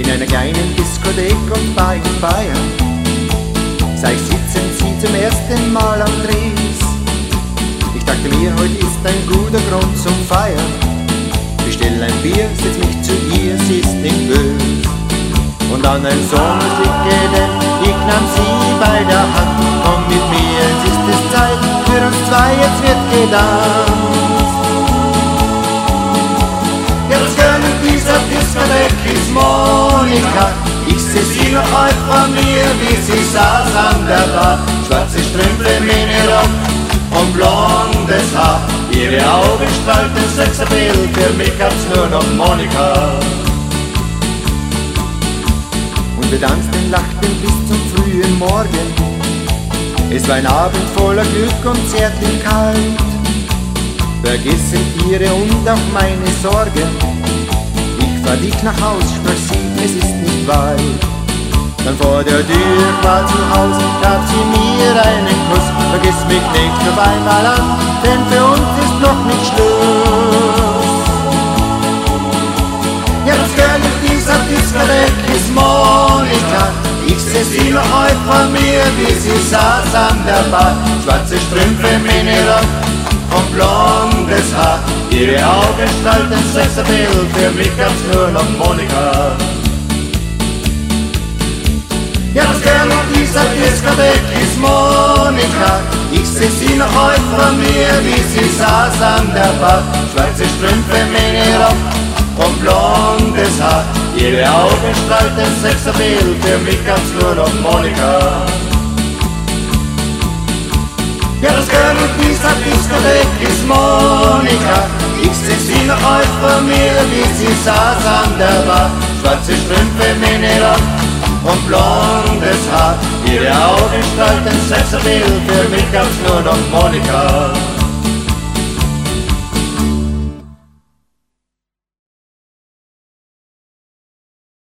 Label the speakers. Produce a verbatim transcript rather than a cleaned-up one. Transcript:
Speaker 1: In einer kleinen Diskothek und Bar in Bayern sah ich sitzen sie zum ersten Mal am Dres. Ich dachte mir, heute ist ein guter Grund zum Feiern. Bestell ein Bier, setz mich zu ihr, sie ist nicht böse. Und dann ein Sonnenblicke, denn ich nahm sie bei der Hand. Komm mit mir, jetzt ist es Zeit für uns zwei, jetzt wird gedanzt. Jetzt gönnt dieser Diskothek ist Monika. Ich seh sie noch heute von mir, wie sie saß an der Bar. Schwarze Strümpfe, Minirock und blondes Haar. Ihre Augen strahlten Sexappeal, für mich gab's nur noch Monika. Und wir tanzten, lachten bis zum frühen Morgen. Es war ein Abend voller Glück und Zärtlichkeit. Vergessen Tiere und auch meine Sorgen. Ich fahr dich nach Haus, sprach sie, es ist nicht weit. Dann vor der Tür war zu Haus, gab sie mir einen Kuss. Vergiss mich nicht, ruf einmal an, denn für uns ist noch nicht Schluss. Jetzt gönnt dieser Diskothek ist Monika. Ich seh sie noch heute von mir, wie sie saß an der Bar. Schwarze Strümpfe, Minirock und blondes Haar. Ihre Augen strahlten Sexappeal, für mich gab's nur noch Monika. Jetzt gern auf dieser Diskothek ist Monika. Ich seh sie noch heute von mir, wie sie saß an der Bar. Schwarze Strümpfe, Minirock und blondes Haar. Ihre Augen strahlten Sexappeal, für mich gab's nur noch Monika. Ja, das Girl in dieser Diskothek ist Monika. Ich seh sie noch heute von mir, wie sie saß an der Bar. Schwarze Strümpfe, Minirock und blondes Haar. Ihre Augen strahlten Sexappeal, für mich gab's nur noch Monika.